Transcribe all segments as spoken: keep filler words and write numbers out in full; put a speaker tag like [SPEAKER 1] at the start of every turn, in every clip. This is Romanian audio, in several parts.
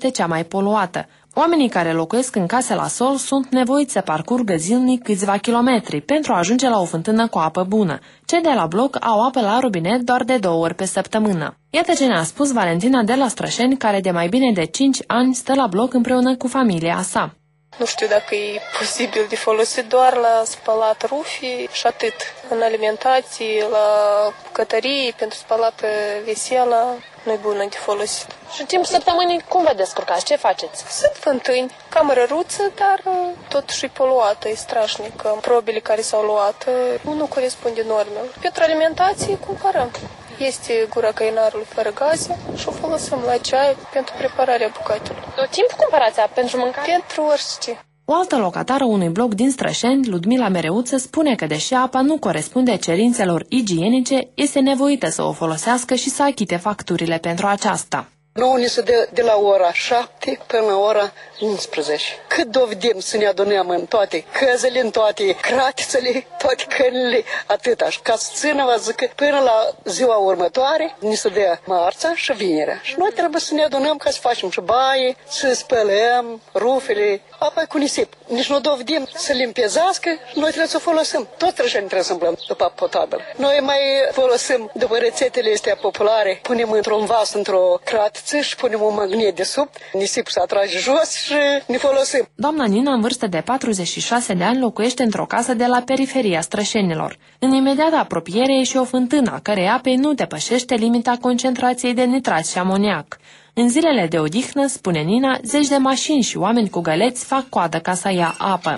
[SPEAKER 1] este cea mai poluată. Oamenii care locuiesc în case la sol sunt nevoiți să parcurgă zilnic câțiva kilometri pentru a ajunge la o fântână cu apă bună. Cei de la bloc au apă la robinet doar de două ori pe săptămână. Iată ce ne-a spus Valentina de la Strășeni, care de mai bine de cinci ani stă la bloc împreună cu familia sa.
[SPEAKER 2] Nu știu dacă e posibil de folosit doar la spălat rufii și atât. În alimentație, la bucătărie, pentru spălat vesela, nu e bună de folosit.
[SPEAKER 3] Și în timpul săptămânii cum vă descurcați? Ce faceți?
[SPEAKER 2] Sunt fântâni, cameră ruță, dar totuși e poluată, e strașnică. Probele care s-au luat nu corespunde normelor. Pentru alimentație cumpărăm. Este gura căinarului fără gaze și o folosim la ceai pentru prepararea bucatelor.
[SPEAKER 3] Tot timpul cumpărați apă pentru mâncare?
[SPEAKER 2] Pentru orice.
[SPEAKER 1] O altă locatară unui bloc din Strășeni, Ludmila Mereuță, spune că deși apa nu corespunde cerințelor igienice, este nevoită să o folosească și să achite facturile pentru aceasta.
[SPEAKER 4] Nouă ni se dă de la ora șapte până la ora unsprezece. Cât dovedim să ne adunăm în toate căzele, în toate cratițele, toate cănile, atâta. Ca să țină, vă zic, până la ziua următoare, ni se dă marța și vinerea. Și noi trebuie să ne adunăm ca să facem și baie, să spălăm rufele, apa cu nisip. Nici nu dovedim să limpezească, noi trebuie să o folosim. Toți trășeni trebuie să îmblăm după apă potabilă. Noi mai folosim, după rețetele astea populare, punem într-un vas, într-o cratiță, și punem un magnet de sub, nisipul se atrage jos și ne folosim.
[SPEAKER 1] Doamna Nina, în vârstă de patruzeci și șase de ani, locuiește într-o casă de la periferia Strășenilor. În imediată apropiere e și o fântână, a cărei apei nu depășește limita concentrației de nitrat și amoniac. În zilele de odihnă, spune Nina, zeci de mașini și oameni cu găleți fac coadă ca să ia apă.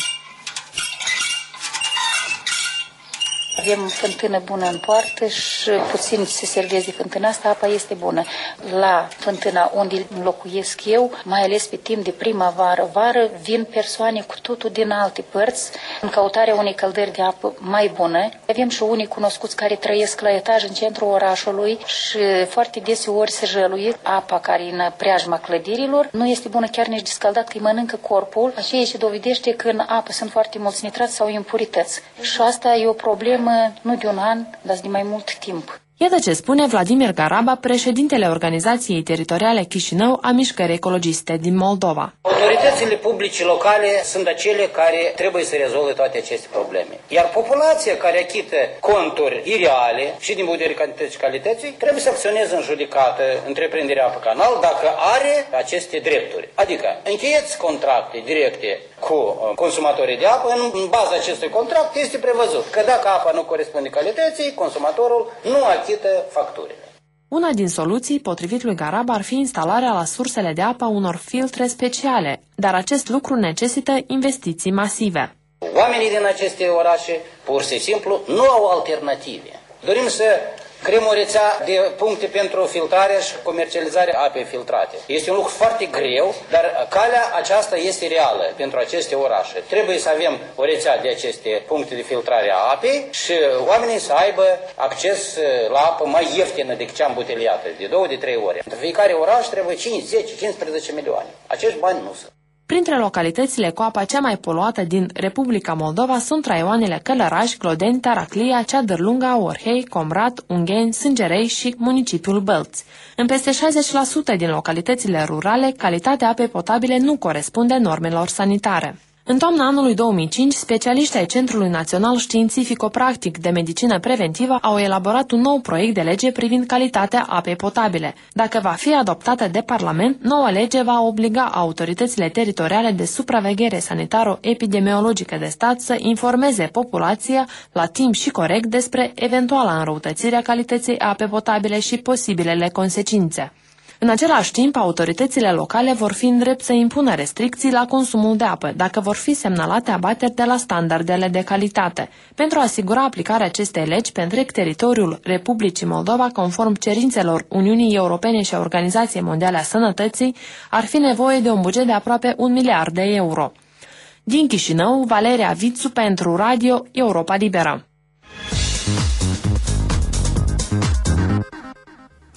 [SPEAKER 5] Avem fântână bună în poartă și puțin se servesc de fântâna asta, apa este bună. La fântâna unde locuiesc eu, mai ales pe timp de primăvară, vară, vin persoane cu totul din alte părți în căutarea unei căldări de apă mai bună. Avem și unii cunoscuți care trăiesc la etaj în centrul orașului și foarte deseori se jăluie apa care e în preajma clădirilor. Nu este bună chiar nici de scaldat, că îi mănâncă corpul. Aceea se dovedește că în apă sunt foarte mulți nitrați sau impurități. Și asta e o problemă nu de un an, dar de mai mult timp.
[SPEAKER 1] Iată ce spune Vladimir Garaba, președintele Organizației Teritoriale Chișinău a Mișcării Ecologiste din Moldova.
[SPEAKER 6] Autoritățile publice locale sunt acele care trebuie să rezolve toate aceste probleme. Iar populația care achită conturi ireale și din vedere cantității și calității trebuie să acționeze în judecată întreprinderea Apă Canal dacă are aceste drepturi. Adică încheieți contracte directe cu consumatorii de apă, în baza acestui contract este prevăzut că dacă apa nu corespunde calității, consumatorul nu achită facturile.
[SPEAKER 1] Una din soluții, potrivit lui Garab, ar fi instalarea la sursele de apă unor filtre speciale, dar acest lucru necesită investiții masive.
[SPEAKER 6] Oamenii din aceste orașe, pur și simplu, nu au alternative. Dorim să creăm o rețea de puncte pentru filtrarea și comercializarea apei filtrate. Este un lucru foarte greu, dar calea aceasta este reală pentru aceste orașe. Trebuie să avem o rețea de aceste puncte de filtrare a apei și oamenii să aibă acces la apă mai ieftină decât cea îmbuteliată, de două, de trei ori. Pentru fiecare oraș trebuie cinci, zece, cincisprezece milioane. Acești bani nu sunt.
[SPEAKER 1] Printre localitățile cu apa cea mai poluată din Republica Moldova sunt raioanele Călăraș, Clodeni, Taraclia, Ceadărlunga, Orhei, Comrat, Ungheni, Sângerei și municipiul Bălți. În peste șaizeci la sută din localitățile rurale, calitatea apei potabile nu corespunde normelor sanitare. În toamna anului două mii cinci, specialiștii ai Centrului Național Științifico-Practic de Medicină Preventivă au elaborat un nou proiect de lege privind calitatea apei potabile. Dacă va fi adoptată de Parlament, noua lege va obliga autoritățile teritoriale de supraveghere sanitaro-epidemiologică de stat să informeze populația la timp și corect despre eventuala înrăutățire a calității apei potabile și posibilele consecințe. În același timp, autoritățile locale vor fi în drept să impună restricții la consumul de apă, dacă vor fi semnalate abateri de la standardele de calitate. Pentru a asigura aplicarea acestei legi pe întreg teritoriul Republicii Moldova, conform cerințelor Uniunii Europene și a Organizației Mondiale a Sănătății, ar fi nevoie de un buget de aproape un miliard de euro. Din Chișinău, Valeria Vițu pentru Radio Europa Liberă.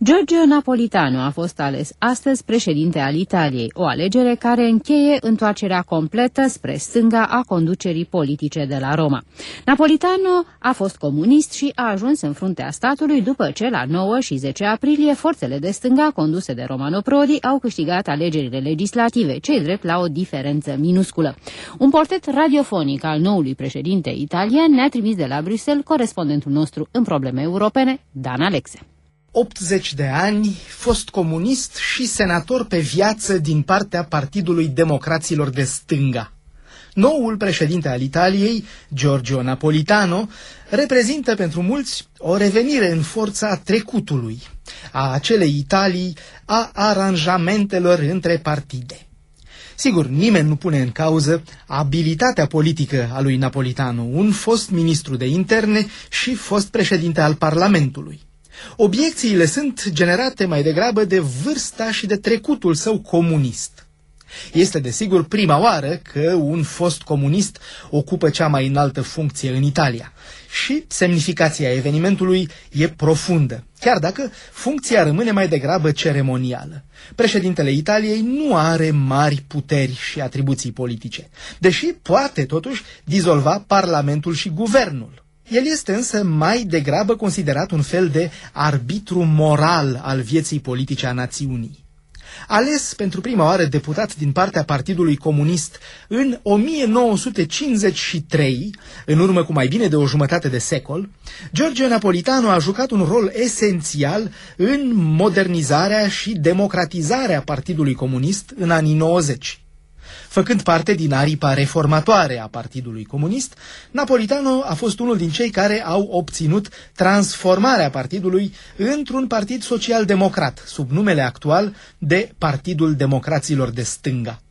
[SPEAKER 7] Giorgio Napolitano a fost ales astăzi președinte al Italiei, o alegere care încheie întoarcerea completă spre stânga a conducerii politice de la Roma. Napolitano a fost comunist și a ajuns în fruntea statului după ce la nouă și zece aprilie forțele de stânga conduse de Romano Prodi au câștigat alegerile legislative, ce-i drept la o diferență minusculă. Un portret radiofonic al noului președinte italian ne-a trimis de la Bruxelles corespondentul nostru în probleme europene, Dan Alexe.
[SPEAKER 8] optzeci de ani, fost comunist și senator pe viață din partea Partidului Democraților de Stânga. Noul președinte al Italiei, Giorgio Napolitano, reprezintă pentru mulți o revenire în forța trecutului, a acelei Italii, a aranjamentelor între partide. Sigur, nimeni nu pune în cauză abilitatea politică a lui Napolitano, un fost ministru de interne și fost președinte al Parlamentului. Obiecțiile sunt generate mai degrabă de vârsta și de trecutul său comunist. Este desigur prima oară că un fost comunist ocupă cea mai înaltă funcție în Italia și semnificația evenimentului e profundă, chiar dacă funcția rămâne mai degrabă ceremonială. Președintele Italiei nu are mari puteri și atribuții politice, deși poate totuși dizolva Parlamentul și guvernul. El este însă mai degrabă considerat un fel de arbitru moral al vieții politice a națiunii. Ales pentru prima oară deputat din partea Partidului Comunist în o mie nouă sute cincizeci și trei, în urmă cu mai bine de o jumătate de secol, Giorgio Napolitano a jucat un rol esențial în modernizarea și democratizarea Partidului Comunist în anii nouăzeci. Făcând parte din aripa reformatoare a Partidului Comunist, Napolitano a fost unul din cei care au obținut transformarea partidului într-un partid social-democrat, sub numele actual de Partidul Democraților de Stânga.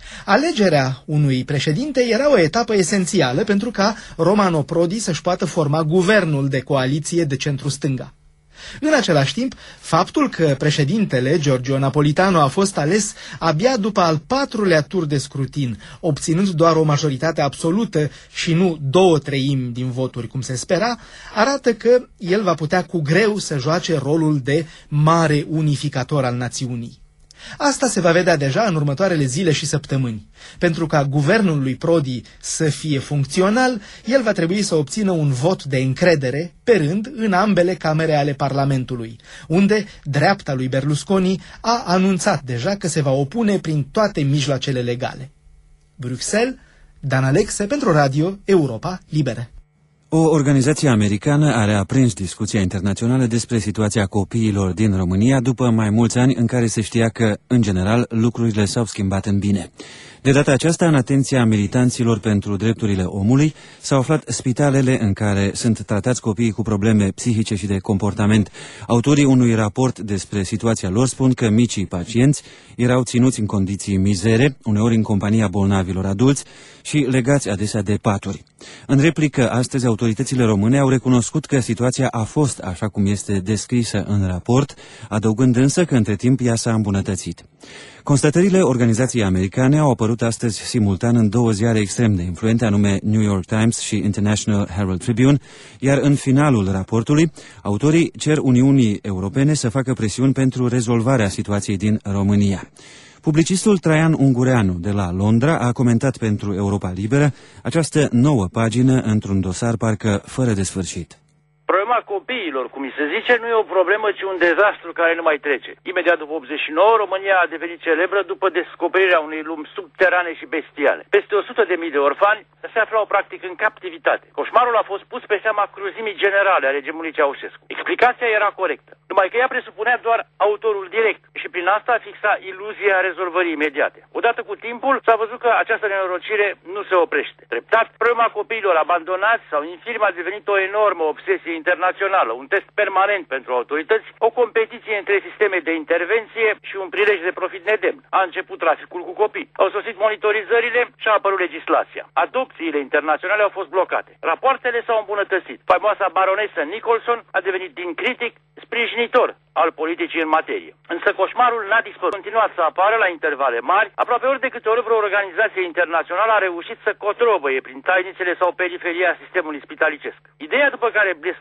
[SPEAKER 8] Alegerea unui președinte era o etapă esențială pentru ca Romano Prodi să-și poată forma guvernul de coaliție de centru-stânga. În același timp, faptul că președintele Giorgio Napolitano a fost ales abia după al patrulea tur de scrutin, obținând doar o majoritate absolută și nu două treimi din voturi, cum se spera, arată că el va putea cu greu să joace rolul de mare unificator al națiunii. Asta se va vedea deja în următoarele zile și săptămâni. Pentru ca guvernul lui Prodi să fie funcțional, el va trebui să obțină un vot de încredere, pe rând, în ambele camere ale Parlamentului, unde dreapta lui Berlusconi a anunțat deja că se va opune prin toate mijloacele legale. Bruxelles, Dan Alexe pentru Radio Europa Liberă.
[SPEAKER 9] O organizație americană a reaprins discuția internațională despre situația copiilor din România după mai mulți ani în care se știa că, în general, lucrurile s-au schimbat în bine. De data aceasta, în atenția militanților pentru drepturile omului, s-au aflat spitalele în care sunt tratați copiii cu probleme psihice și de comportament. Autorii unui raport despre situația lor spun că micii pacienți erau ținuți în condiții mizere, uneori în compania bolnavilor adulți și legați adesea de paturi. În replică, astăzi, autoritățile române au recunoscut că situația a fost așa cum este descrisă în raport, adăugând însă că între timp ea s-a îmbunătățit. Constatările organizației americane au apărut astăzi simultan în două ziare extrem de influente, anume New York Times și International Herald Tribune, iar în finalul raportului, autorii cer Uniunii Europene să facă presiuni pentru rezolvarea situației din România. Publicistul Traian Ungureanu de la Londra a comentat pentru Europa Liberă această nouă pagină într-un dosar parcă fără de sfârșit.
[SPEAKER 10] Problema copiilor, cum îi se zice, nu e o problemă, ci un dezastru care nu mai trece. Imediat după optzeci și nouă, România a devenit celebră după descoperirea unei lumi subterane și bestiale. Peste o sută de mii de orfani se aflau practic în captivitate. Coșmarul a fost pus pe seama cruzimii generale a regimului Ceaușescu. Explicația era corectă, numai că ea presupunea doar autorul direct și prin asta fixa iluzia rezolvării imediate. Odată cu timpul s-a văzut că această nenorocire nu se oprește. Treptat, problema copiilor abandonați sau infirmi a devenit o enormă obsesie internațională, un test permanent pentru autorități, o competiție între sisteme de intervenție și un prilej de profit nedemn. A început traficul cu copii, au sosit monitorizările și a apărut legislația. Adopțiile internaționale au fost blocate. Rapoartele s-au îmbunătățit. Faimoasa baronesă Nicholson a devenit din critic sprijinitor al politicii în materie. Însă coșmarul n-a dispărut. Continuat să apară la intervale mari, aproape ori de câte ori vreo organizație internațională a reușit să cotrobăie prin tainițele sau periferia sistemului spitalicesc. Ideea după care blestemul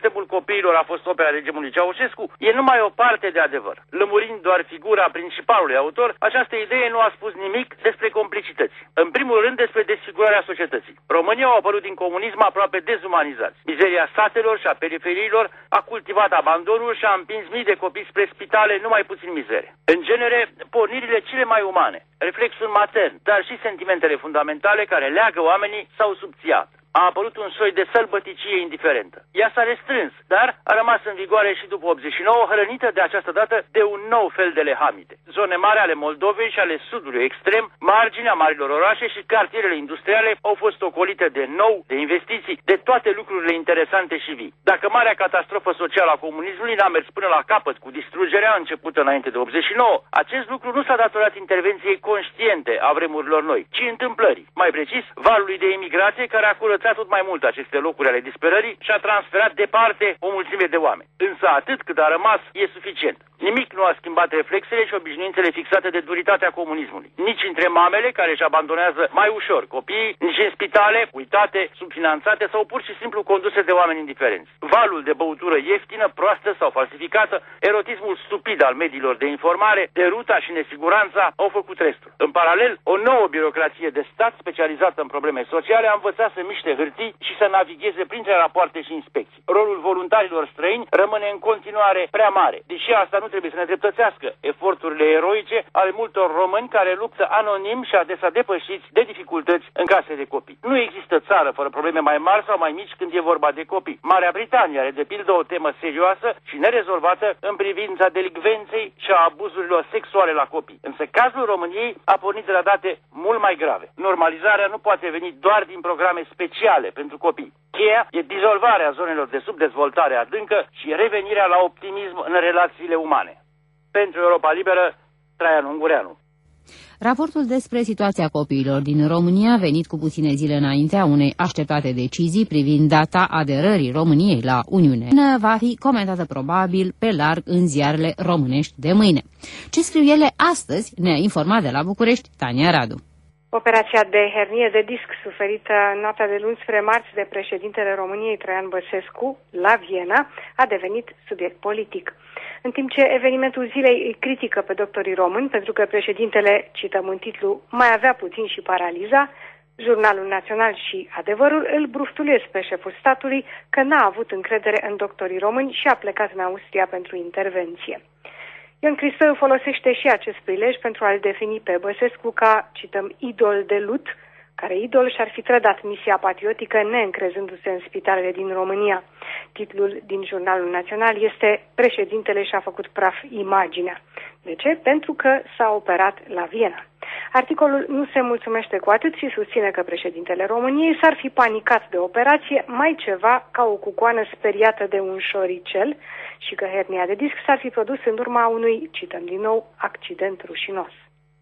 [SPEAKER 10] sistemul copiilor a fost opera regimului Ceaușescu e numai o parte de adevăr. Lămurind doar figura principalului autor, această idee nu a spus nimic despre complicități. În primul rând despre desfigurarea societății. Românii au apărut din comunism aproape dezumanizați. Mizeria satelor și a periferiilor a cultivat abandonul și a împins mii de copii spre spitale numai puțin mizere. În genere, pornirile cele mai umane, reflexul matern, dar și sentimentele fundamentale care leagă oamenii s-au subțiat. A apărut un soi de sălbăticie indiferentă. Ea s-a restrâns, dar a rămas în vigoare și după optzeci și nouă, hrănită de această dată de un nou fel de lehamite. Zone mari ale Moldovei și ale sudului extrem, marginea marilor orașe și cartierele industriale au fost ocolite de nou, de investiții, de toate lucrurile interesante și vii. Dacă marea catastrofă socială a comunismului n-a mers până la capăt cu distrugerea începută înainte de optzeci și nouă, acest lucru nu s-a datorat intervenției conștiente a vremurilor noi, ci întâmplării. Mai precis, valului de imigrație care a curățat tot mai mult aceste locuri ale disperării și a transferat departe o mulțime de oameni. Însă atât cât a rămas e suficient. Nimic nu a schimbat reflexele și obișnuințele fixate de duritatea comunismului. Nici între mamele care își abandonează mai ușor copiii, nici în spitale, uitate, subfinanțate sau pur și simplu conduse de oameni indiferenți. Valul de băutură ieftină, proastă sau falsificată, erotismul stupid al mediilor de informare, deruta și nesiguranța au făcut restul. În paralel, o nouă birocrație de stat specializată în probleme sociale a învățat să miște hârtii și să navigheze printre rapoarte și inspecții. Rolul voluntarilor străini rămâne în continuare prea mare, deși asta nu trebuie să ne dreptățească eforturile eroice ale multor români care luptă anonim și adesea depășiți de dificultăți în case de copii. Nu există țară fără probleme mai mari sau mai mici când e vorba de copii. Marea Britanie are de pildă o temă serioasă și nerezolvată în privința delicvenței și a abuzurilor sexuale la copii. Însă cazul României a pornit de la date mult mai grave. Normalizarea nu poate veni doar din programe speciale pentru copii. Cheia e dizolvarea zonelor de subdezvoltare adâncă și revenirea la optimism în relațiile umane. Pentru Europa Liberă, Traian Ungureanu.
[SPEAKER 7] Raportul despre situația copiilor din România, venit cu puține zile înaintea unei așteptate decizii privind data aderării României la Uniune, va fi comentată probabil pe larg în ziarele românești de mâine. Ce scriu ele astăzi, ne-a informat de la București Tania Radu.
[SPEAKER 11] Operația de hernie de disc suferită noaptea de luni spre marți de președintele României Traian Băsescu la Viena a devenit subiect politic. În timp ce evenimentul zilei îi critică pe doctorii români pentru că președintele, cităm în titlu, mai avea puțin și paraliza, Jurnalul Național și Adevărul îl bruftulesc pe șeful statului că n-a avut încredere în doctorii români și a plecat în Austria pentru intervenție. Ion Cristău folosește și acest prilej pentru a-l defini pe Băsescu ca, cităm, idol de lut, care idol și-ar fi trădat misia patriotică neîncrezându-se în spitalele din România. Titlul din Jurnalul Național este Președintele și-a făcut praf imaginea. De ce? Pentru că s-a operat la Viena. Articolul nu se mulțumește cu atât și susține că președintele României s-ar fi panicat de operație, mai ceva ca o cucoană speriată de un șoricel și că hernia de disc s-ar fi produs în urma unui, cităm din nou, accident rușinos.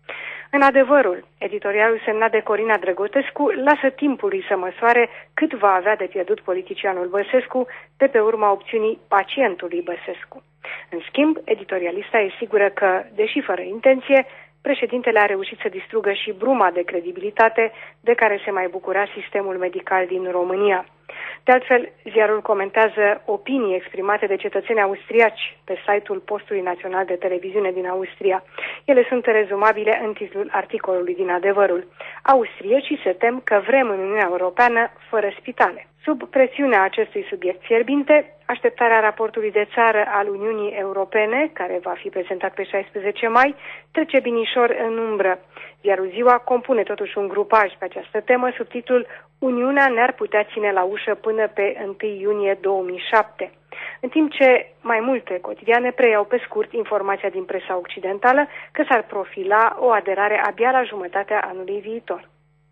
[SPEAKER 11] În Adevărul, editorialul semnat de Corina Drăgotescu lasă timpului să măsoare cât va avea de pierdut politicianul Băsescu de pe urma opțiunii pacientului Băsescu. În schimb, editorialista e sigură că, deși fără intenție, președintele a reușit să distrugă și bruma de credibilitate de care se mai bucura sistemul medical din România. De altfel, ziarul comentează opinii exprimate de cetățeni austriaci pe site-ul Postului Național de Televiziune din Austria. Ele sunt rezumabile în titlul articolului din Adevărul. Austriecii se tem că vrem în Uniunea Europeană fără spitale. Sub presiunea acestui subiect fierbinte, așteptarea raportului de țară al Uniunii Europene, care va fi prezentat pe șaisprezece mai, trece binișor în umbră. Ziarul Ziua compune totuși un grupaj pe această temă sub titlul Uniunea ne-ar putea ține la ușă până pe întâi iunie două mii șapte. În timp ce mai multe cotidiane preiau pe scurt informația din presa occidentală că s-ar profila o aderare abia la jumătatea anului viitor.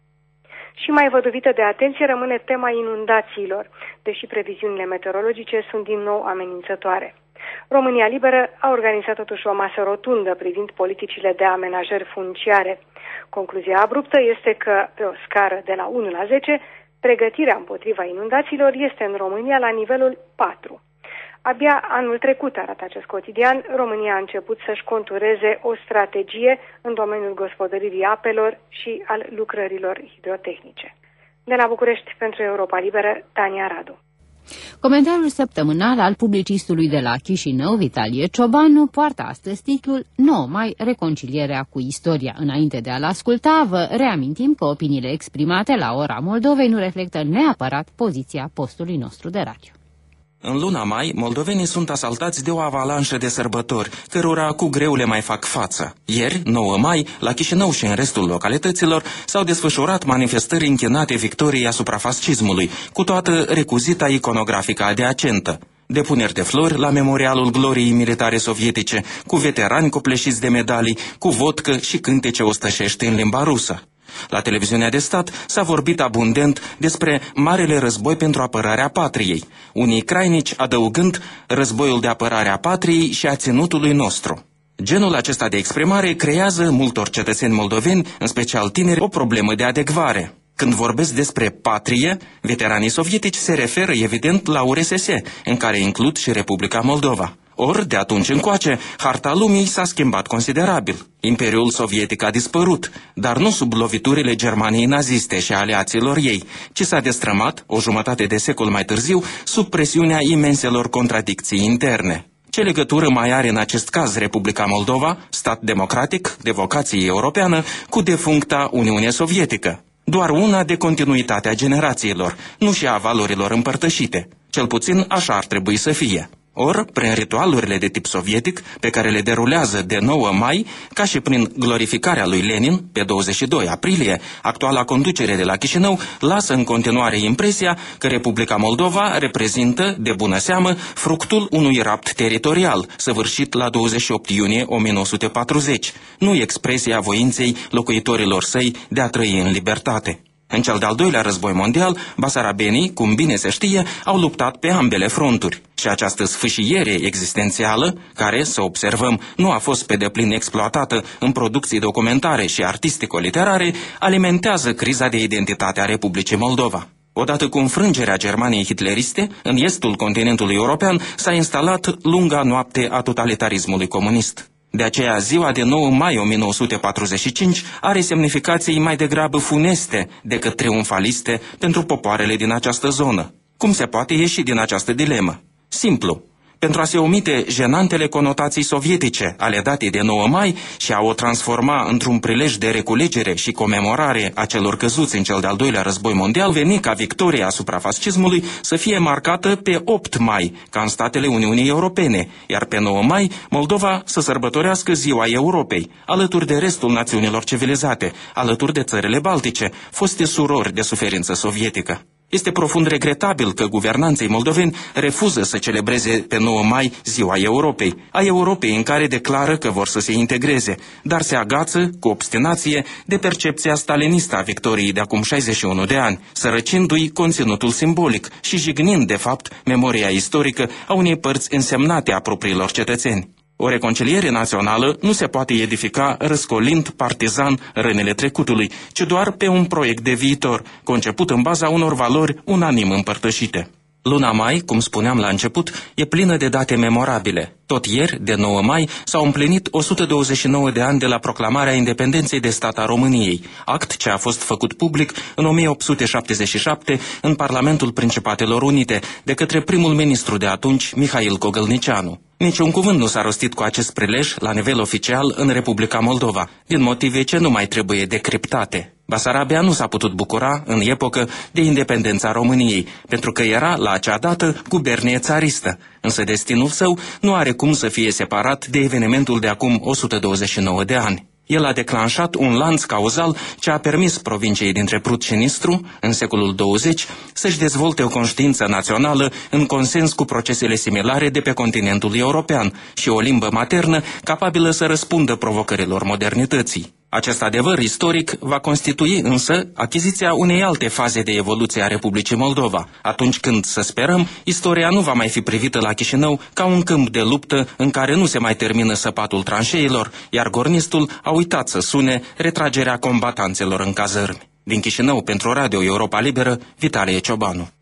[SPEAKER 11] Și mai văduvită de atenție rămâne tema inundațiilor, deși previziunile meteorologice sunt din nou amenințătoare. România Liberă a organizat totuși o masă rotundă privind politicile de amenajări funciare. Concluzia abruptă este că, pe o scară de la unu la zece, pregătirea împotriva inundațiilor este în România la nivelul patru. Abia anul trecut, arată acest cotidian, România a început să-și contureze o strategie în domeniul gospodăririi apelor și al lucrărilor hidrotehnice. De la București, pentru Europa Liberă, Tania Radu.
[SPEAKER 7] Comentariul săptămânal al publicistului de la Chișinău, Vitalie Ciobanu, poartă astăzi titlul nouă mai, reconcilierea cu istoria. Înainte de a-l asculta, vă reamintim că opiniile exprimate la Ora Moldovei nu reflectă neapărat poziția postului nostru de radio.
[SPEAKER 12] În luna mai, moldovenii sunt asaltați de o avalanșă de sărbători, cărora cu greu le mai fac față. Ieri, nouă mai, la Chișinău și în restul localităților, s-au desfășurat manifestări închinate victoriei asupra fascismului, cu toată recuzita iconografică adiacentă. Depuneri de flori la memorialul gloriei militare sovietice, cu veterani copleșiți de medalii, cu vodcă și cântece ostășești în limba rusă. La televiziunea de stat s-a vorbit abundent despre Marele Război pentru apărarea patriei, unii crainici adăugând războiul de apărare a patriei și a ținutului nostru. Genul acesta de exprimare creează multor cetățeni moldoveni, în special tineri, o problemă de adecvare. Când vorbesc despre patrie, veteranii sovietici se referă evident la U R S S, în care includ și Republica Moldova. Ori, de atunci încoace, harta lumii s-a schimbat considerabil. Imperiul sovietic a dispărut, dar nu sub loviturile Germaniei naziste și aliaților ei, ci s-a destrămat, o jumătate de secol mai târziu, sub presiunea imenselor contradicții interne. Ce legătură mai are în acest caz Republica Moldova, stat democratic, de vocație europeană, cu defuncta Uniune Sovietică? Doar una de continuitatea generațiilor, nu și a valorilor împărtășite. Cel puțin așa ar trebui să fie. Ori, prin ritualurile de tip sovietic, pe care le derulează de nouă mai, ca și prin glorificarea lui Lenin, pe douăzeci și doi aprilie, actuala conducere de la Chișinău lasă în continuare impresia că Republica Moldova reprezintă, de bună seamă, fructul unui rapt teritorial, săvârșit la douăzeci și opt iunie o mie nouă sute patruzeci, nu expresia voinței locuitorilor săi de a trăi în libertate. În cel de-al doilea război mondial, basarabenii, cum bine se știe, au luptat pe ambele fronturi. Și această sfâșiere existențială, care, să observăm, nu a fost pe deplin exploatată în producții documentare și artistico-literare, alimentează criza de identitate a Republicii Moldova. Odată cu înfrângerea Germaniei hitleriste, în estul continentului european s-a instalat lunga noapte a totalitarismului comunist. De aceea, ziua de nouă mai o mie nouă sute patruzeci și cinci are semnificații mai degrabă funeste decât triumfaliste pentru popoarele din această zonă. Cum se poate ieși din această dilemă? Simplu. Pentru a se omite jenantele conotații sovietice ale datei de nouă mai și a o transforma într-un prilej de reculegere și comemorare a celor căzuți în cel de-al doilea război mondial, veni ca victoria asupra fascismului să fie marcată pe opt mai, ca în statele Uniunii Europene, iar pe nouă mai Moldova să sărbătorească Ziua Europei, alături de restul națiunilor civilizate, alături de țările baltice, foste surori de suferință sovietică. Este profund regretabil că guvernanții moldoveni refuză să celebreze pe nouă mai Ziua Europei, a Europei în care declară că vor să se integreze, dar se agață cu obstinație de percepția stalinistă a victoriei de acum șaizeci și unu de ani, sărăcindu-i conținutul simbolic și jignind de fapt memoria istorică a unei părți însemnate a propriilor cetățeni. O reconciliere națională nu se poate edifica răscolind partizan rănile trecutului, ci doar pe un proiect de viitor, conceput în baza unor valori unanim împărtășite. Luna mai, cum spuneam la început, e plină de date memorabile. Tot ieri, de nouă mai, s-au împlinit o sută douăzeci și nouă de ani de la proclamarea independenței de stat a României, act ce a fost făcut public în o mie opt sute șaptezeci și șapte în Parlamentul Principatelor Unite de către primul ministru de atunci, Mihail Cogălnicianu. Niciun cuvânt nu s-a rostit cu acest prilej la nivel oficial în Republica Moldova, din motive ce nu mai trebuie decriptate. Basarabia nu s-a putut bucura, în epocă, de independența României, pentru că era, la acea dată, gubernie țaristă, însă destinul său nu are cum să fie separat de evenimentul de acum o sută douăzeci și nouă de ani. El a declanșat un lanț cauzal ce a permis provinciei dintre Prut și Nistru, în secolul douăzeci, să-și dezvolte o conștiință națională în consens cu procesele similare de pe continentul european și o limbă maternă capabilă să răspundă provocărilor modernității. Acest adevăr istoric va constitui însă achiziția unei alte faze de evoluție a Republicii Moldova, atunci când, să sperăm, istoria nu va mai fi privită la Chișinău ca un câmp de luptă în care nu se mai termină săpatul tranșeilor, iar gornistul a uitat să sune retragerea combatanțelor în cazărmi. Din Chișinău, pentru Radio Europa Liberă, Vitalie Ciobanu.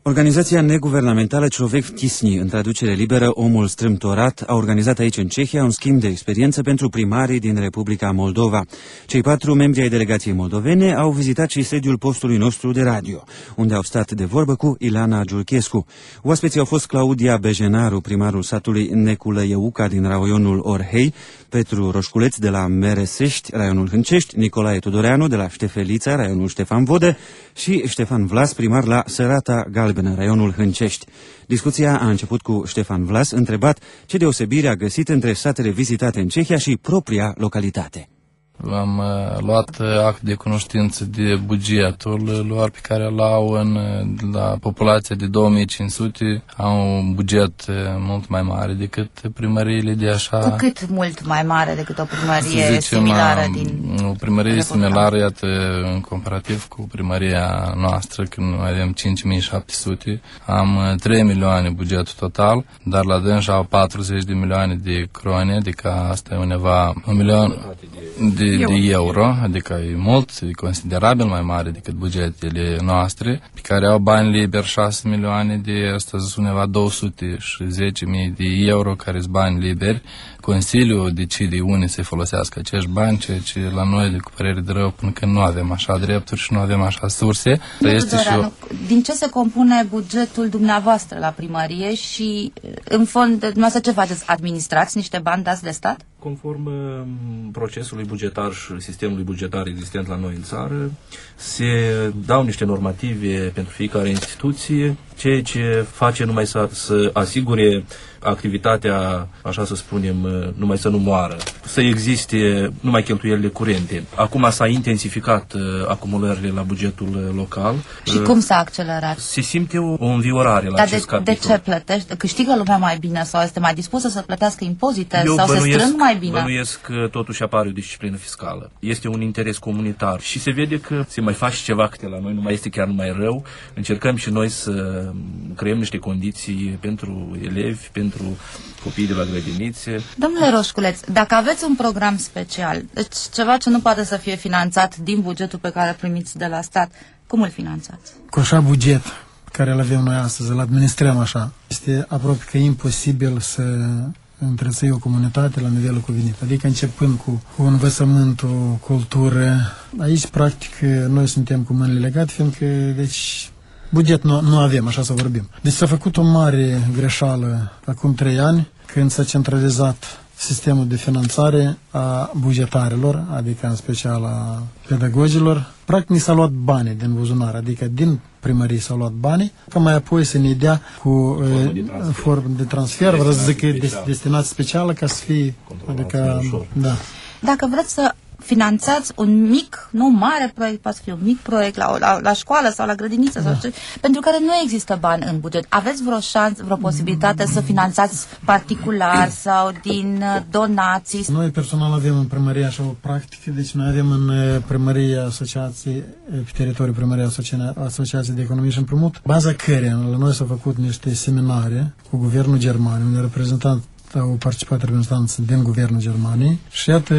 [SPEAKER 9] Organizația neguvernamentală Človek v tisni, în traducere liberă Omul strâmtorat, a organizat aici în Cehia un schimb de experiență pentru primarii din Republica Moldova. Cei patru membri ai delegației moldovene au vizitat și sediul postului nostru de radio, unde au stat de vorbă cu Ilana Giurchescu. Oaspeții au fost Claudia Bejenaru, primarul satului Neculăieuca din raionul Orhei, Petru Roșculeț de la Meresești, raionul Hâncești, Nicolae Tudoreanu de la Ștefelița, raionul Ștefan Vodă și Ștefan Vlas, primar la Sărata Galbenă, raionul Hâncești. Discuția a început cu Ștefan Vlas, întrebat ce deosebire a găsit între satele vizitate în Cehia și propria localitate.
[SPEAKER 13] Am uh, luat uh, act de cunoștință de bugetul lor pe care îl au în, la populația de două mii cinci sute. Au un buget uh, mult mai mare decât primăriile de așa...
[SPEAKER 14] Cu cât mult mai mare decât o primărie
[SPEAKER 13] zicem,
[SPEAKER 14] similară din...
[SPEAKER 13] O primărie similară, iată, în comparativ cu primăria noastră, când noi avem cinci mii șapte sute, am uh, trei milioane bugetul total, dar la dânsa au patruzeci de milioane de crone, adică asta e undeva un milion de De, de euro, adică e mult, e considerabil mai mare decât bugetele noastre, pe care au bani liberi șase milioane de astăzi, undeva două sute zece mii de euro care sunt bani liberi. Consiliul decide unde să folosească acești bani, ceea ce la noi, de cu părere de rău, până când nu avem așa drepturi și nu avem așa surse. Este și o...
[SPEAKER 14] Din ce se compune bugetul dumneavoastră la primărie și, în fond, dumneavoastră ce faceți? Administrați niște bani dați de stat?
[SPEAKER 15] Conform procesului bugetar și sistemului bugetar existent la noi în țară, se dau niște normative pentru fiecare instituție, ceea ce face numai să, să asigure activitatea, așa să spunem, numai să nu moară, să existe numai cheltuielile curente. Acum s-a intensificat uh, acumulările la bugetul local.
[SPEAKER 14] Și uh, cum s-a accelerat?
[SPEAKER 15] Se simte o, o înviorare la
[SPEAKER 14] Dar
[SPEAKER 15] acest
[SPEAKER 14] de,
[SPEAKER 15] capitol.
[SPEAKER 14] de ce plătește? Câștigă lumea mai bine sau este mai dispusă să plătească impozite?
[SPEAKER 15] Eu
[SPEAKER 14] sau
[SPEAKER 15] bănuiesc,
[SPEAKER 14] se strâng mai bine?
[SPEAKER 15] Bănuiesc că totuși apare o disciplină fiscală. Este un interes comunitar și se vede că se mai face ceva câte la noi, nu mai este chiar numai rău. Încercăm și noi să creăm niște condiții pentru elevi, pentru copiii de la grădinițe.
[SPEAKER 14] Domnule Roșculeț, dacă aveți un program special, deci ceva ce nu poate să fie finanțat din bugetul pe care îl primiți de la stat, cum îl finanțați?
[SPEAKER 16] Cu așa buget care îl avem noi astăzi, îl administrăm așa, este aproape că imposibil să întreții o comunitate la nivelul cuvenit. Adică începând cu, cu învățământul, cultură. Aici, practic, noi suntem cu mâinile legate, fiindcă, deci, buget nu, nu avem, așa să vorbim. Deci s-a făcut o mare greșeală acum trei ani, când s-a centralizat sistemul de finanțare a bugetarilor, adică în special a pedagogilor. Practic ni s-a luat banii din buzunar, adică din primării s-au luat banii, ca mai apoi să ne dea cu formă de transfer, vreau să zic că destinație specială ca să fie, adică, da.
[SPEAKER 14] Dacă vreți să finanțați un mic, nu mare proiect, poate fi un mic proiect la, la, la școală sau la grădiniță, da, sau ce, pentru care nu există bani în buget. Aveți vreo șansă, vreo posibilitate să finanțați particular sau din donații?
[SPEAKER 16] Noi personal avem în primărie așa o practică, deci noi avem în primărie asociații, pe teritoriul primăriei asociații de economie și împrumut, baza căreia la noi s-au făcut niște seminare cu guvernul german, unde reprezentant au participat reprezentanți din guvernul Germaniei și iată,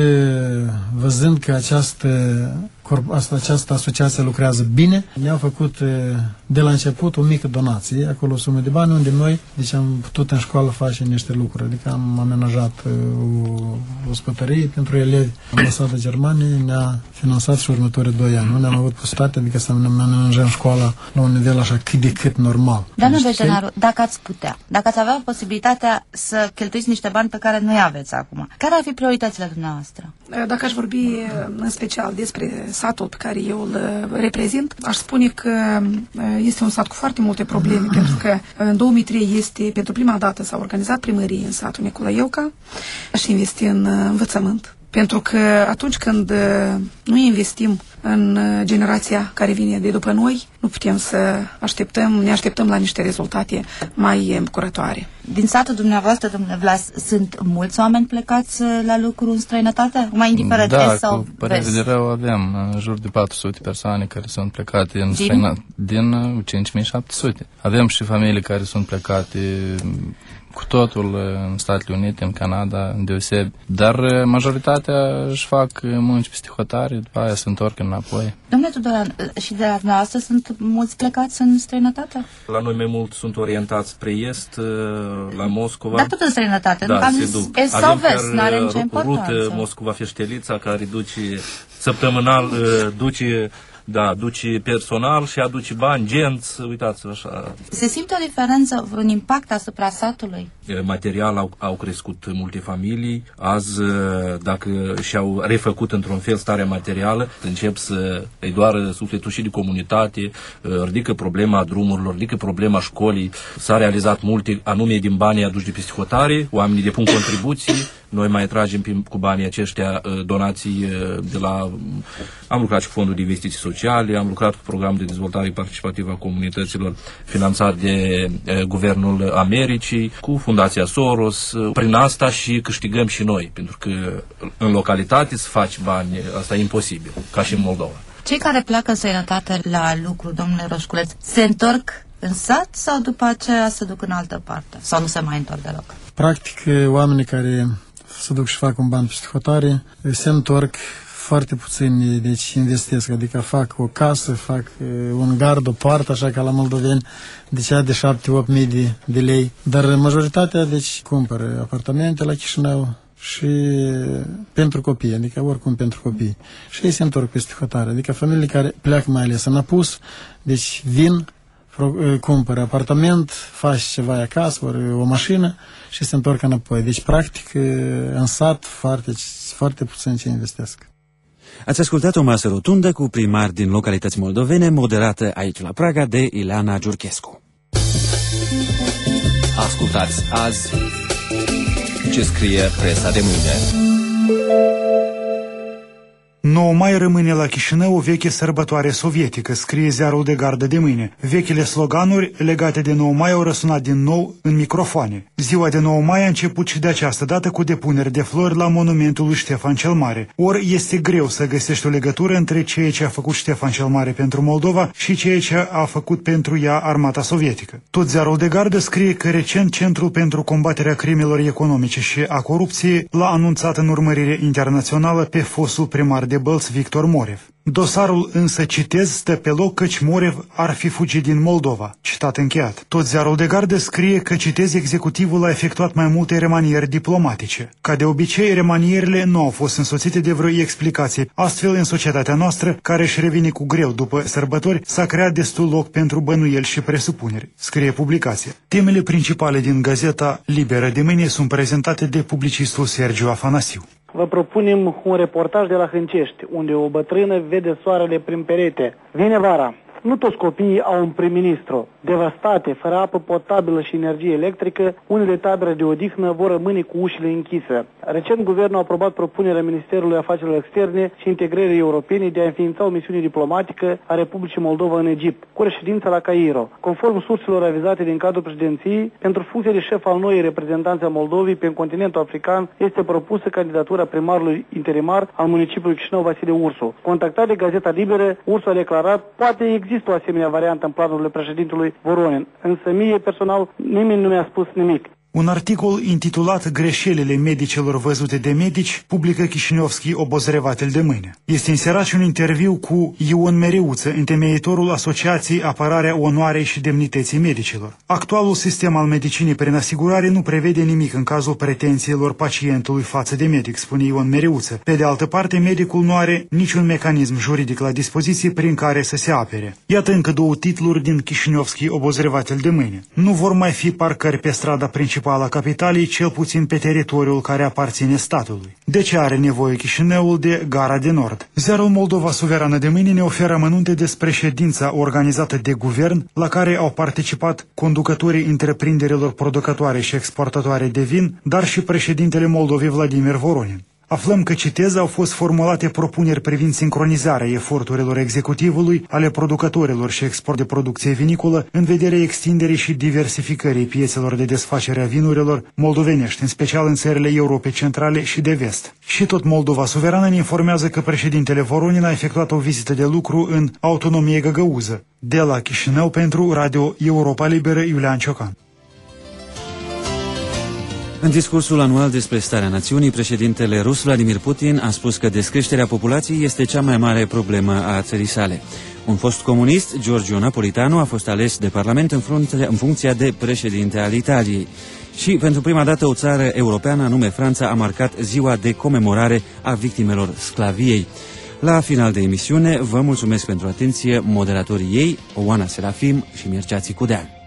[SPEAKER 16] văzând că această, această asociație lucrează bine, ne-au făcut de la început o mică donație, acolo o sumă de bani, unde noi, deci am putut în școală face niște lucruri, adică am amenajat o, o spătărie pentru elevi. Ambasada Germaniei ne-a finanțat și următorii doi ani. Nu ne-am avut posibilitate, adică să ne amenajăm școala la un nivel așa cât de cât normal.
[SPEAKER 14] Doamne Bejenaru, dacă ați putea, dacă ați avea posibilitatea să cheltuiți niște bani pe care nu-i aveți acum, care ar fi prioritățile dumneavoastră?
[SPEAKER 17] Dacă aș vorbi în special despre satul pe care eu îl reprezint, aș spune că este un sat cu foarte multe probleme, pentru că în două mii trei este, pentru prima dată s-a organizat primărie în satul Neculăieuca și investi în învățământ. Pentru că atunci când nu investim în generația care vine de după noi, nu putem să așteptăm, ne așteptăm la niște rezultate mai îmbucurătoare.
[SPEAKER 14] Din satul dumneavoastră, domnule Vlas, sunt mulți oameni plecați la lucru în străinătate? Mai indiferent
[SPEAKER 13] da,
[SPEAKER 14] est sau
[SPEAKER 13] cu părere de rău avem în jur de patru sute persoane care sunt plecate în
[SPEAKER 14] din,
[SPEAKER 13] străinătate, din cinci mii șapte sute. Avem și familii care sunt plecate cu totul în Statele Unite, în Canada, îndeosebi. Dar majoritatea își fac munci peste hotare, după aia se întorc înapoi.
[SPEAKER 14] Domnule Tudoran, și de la noastră sunt mulți plecați în străinătate?
[SPEAKER 15] La noi mai mult sunt orientați spre est, la Moscova.
[SPEAKER 14] Dar tot în străinătate,
[SPEAKER 15] da,
[SPEAKER 14] nu? Am
[SPEAKER 15] se
[SPEAKER 14] zis
[SPEAKER 15] duc.
[SPEAKER 14] est sau vest, n-are nicio importanță.
[SPEAKER 15] Rută Moscova-Feștelița, care duce săptămânal, duce... Da, duce personal și aduce bani, genți, uitați așa.
[SPEAKER 14] Se simte o diferență, un impact asupra satului?
[SPEAKER 15] Material au, au crescut multe familii. Azi, dacă și-au refăcut într-un fel starea materială, încep să îi doară sufletul și de comunitate, ridică problema drumurilor, ridică problema școlii. S-a realizat multe, anume din banii aduși de peste hotare, oamenii depun contribuții, noi mai tragem cu banii aceștia donații de la... Am lucrat și Fondul de Investiții Sociale, am lucrat cu Programul de Dezvoltare Participativă a Comunităților finanțat de Guvernul Americii, cu Fundația Soros. Prin asta și câștigăm și noi, pentru că în localitate să faci bani, asta e imposibil, ca și în Moldova.
[SPEAKER 14] Cei care pleacă în străinătate la lucru, domnule Roșculeț, se întorc în sat sau după aceea se duc în altă parte? Sau nu se mai întorc deloc?
[SPEAKER 16] Practic, oamenii care se duc și fac un ban peste hotare, se întorc foarte puțini, deci investesc, adică fac o casă, fac un gard, o poartă, așa ca la moldoveni, deci de șapte opt mii de, de lei, dar majoritatea, deci, cumpără apartamente la Chișinău și pentru copii, adică oricum pentru copii. Și ei se întorc peste hotare, adică familiile care pleacă mai ales în apus, deci vin, cumpără apartament, faci ceva acasă, ori o mașină și se întorc înapoi. Deci, practic, în sat, foarte, foarte puțin ce investesc.
[SPEAKER 9] Ați ascultat o masă rotundă cu primari din localități moldovene, moderată aici la Praga de Ileana Giurchescu.
[SPEAKER 18] Ascultați azi ce scrie presa de mâine.
[SPEAKER 19] nouă mai rămâne la Chișinău o veche sărbătoare sovietică, scrie ziarul de gardă de mâine. Vechile sloganuri legate de nouă mai au răsunat din nou în microfoane. Ziua de nouă mai a început și de această dată cu depuneri de flori la monumentul lui Ștefan cel Mare. Ori este greu să găsești o legătură între ceea ce a făcut Ștefan cel Mare pentru Moldova și ceea ce a făcut pentru ea armata sovietică. Tot ziarul de gardă scrie că recent Centrul pentru combaterea crimelor economice și a corupției l-a anunțat în urmărire internațională pe fostul primar de Bălți, Victor Morev. Dosarul însă, citez, stă pe loc căci Morev ar fi fugit din Moldova. Citat încheiat. Tot ziarul de gardă scrie că, citez, executivul a efectuat mai multe remanieri diplomatice. Ca de obicei, remanierele nu au fost însoțite de vreo explicație. Astfel, în societatea noastră, care își revine cu greu după sărbători, s-a creat destul loc pentru bănuieli și presupuneri. Scrie publicația. Temele principale din gazeta Liberă de mâine sunt prezentate de publicistul Sergiu Afanasiu.
[SPEAKER 20] Vă propunem un reportaj de la Hâncești, unde o bătrână vede soarele prin perete. Vine vara. Nu toți copiii au un prim-ministru. Devastate, fără apă potabilă și energie electrică, unele tabere de odihnă vor rămâne cu ușile închise. Recent, guvernul a aprobat propunerea Ministerului Afacerilor Externe și Integrării Europene de a înființa o misiune diplomatică a Republicii Moldova în Egipt, cu reședință la Cairo. Conform surselor avizate din cadrul președinției, pentru funcția de șef al noii reprezentanțe a Moldovei pe continentul african este propusă candidatura primarului interimar al municipiului Chișinău, Vasile Ursu. Contactat de Gazeta Liberă, Ursu a declarat: poate există o asemenea variantă în planurile președintelui Voronin, însă mie personal nimeni nu mi-a spus nimic.
[SPEAKER 19] Un articol intitulat Greșelile medicilor văzute de medici publică Chișinevski Obozrevatel de mâine. Este inserat și un interviu cu Ion Mereuță, întemeitorul Asociației Apărarea Onoarei și Demnității Medicilor. Actualul sistem al medicinii prin asigurare nu prevede nimic în cazul pretențiilor pacientului față de medic, spune Ion Mereuță. Pe de altă parte, medicul nu are niciun mecanism juridic la dispoziție prin care să se apere. Iată încă două titluri din Chișinevski Obozrevatel de mâine. Nu vor mai fi parcări pe strada principală a capitalei, cel puțin pe teritoriul care aparține statului. De ce are nevoie Chișinăul de Gara de Nord? Ziarul Moldova Suverană de mâine ne oferă amănunte despre ședința organizată de guvern, la care au participat conducătorii întreprinderilor producătoare și exportatoare de vin, dar și președintele Moldovei Vladimir Voronin. Aflăm că, citez, au fost formulate propuneri privind sincronizarea eforturilor executivului, ale producătorilor și export de producție vinicolă, în vederea extinderii și diversificării piețelor de desfacere a vinurilor moldovenești, în special în țările Europei Centrale și de Vest. Și tot Moldova Suverană ne informează că președintele Voronin a efectuat o vizită de lucru în autonomie găgăuză. De la Chișinău, pentru Radio Europa Liberă, Iulian Ciocan.
[SPEAKER 9] În discursul anual despre starea națiunii, președintele rus Vladimir Putin a spus că descreșterea populației este cea mai mare problemă a țării sale. Un fost comunist, Giorgio Napolitano, a fost ales de Parlament în, frunte, în funcția de președinte al Italiei. Și pentru prima dată o țară europeană, anume Franța, a marcat ziua de comemorare a victimelor sclaviei. La final de emisiune, vă mulțumesc pentru atenție, moderatorii ei, Oana Serafim și Mircea Țicudean.